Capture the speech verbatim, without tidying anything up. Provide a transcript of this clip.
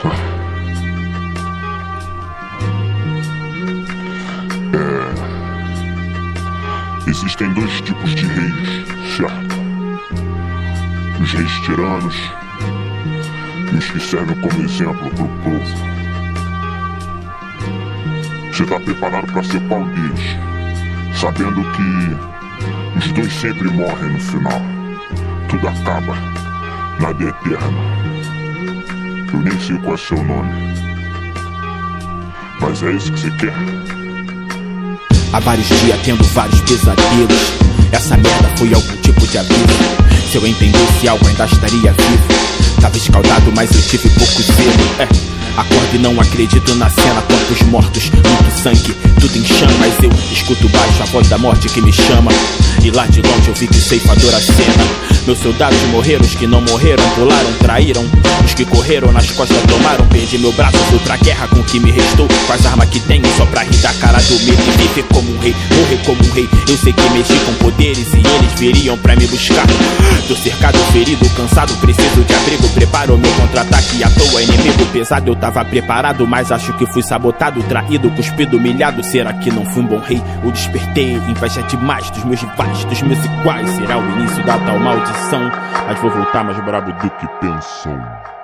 É... Existem dois tipos de reis, certo? Os reis tiranos e os que servem como exemplo pro povo. Você tá preparado pra ser pau deles, sabendo que os dois sempre morrem no final. Tudo acaba, nada é eterno. Eu nem sei qual é seu nome, mas é isso que você quer? Há vários dias tendo vários pesadelos. Essa merda foi algum tipo de aviso. Se eu entendesse algo ainda estaria vivo. Tava escaldado, mas eu tive pouco zelo. É, acordo e não acredito na cena. Corpos mortos, muito sangue, tudo em chamas. Eu escuto baixo a voz da morte que me chama. E lá de longe eu vi que ceifador a cena. Meus soldados morreram, os que não morreram pularam, traíram. Os que correram nas costas tomaram. Perdi meu braço, fui pra guerra com o que me restou. Com as armas que tenho só pra rir da cara do medo. E viver como um rei, morrer como um rei. Eu sei que mexi com poderes e eles viriam pra me buscar. Tô cercado, ferido, cansado, preciso de abrigo. Preparo meu contra-ataque, à toa inimigo pesado. Eu tava preparado, mas acho que fui sabotado, traído, cuspido, humilhado. Será que não fui um bom rei? Eu despertei inveja demais dos meus rivais, dos meus iguais. Será o início da tal maldição, mas vou voltar mais brabo do que pensam.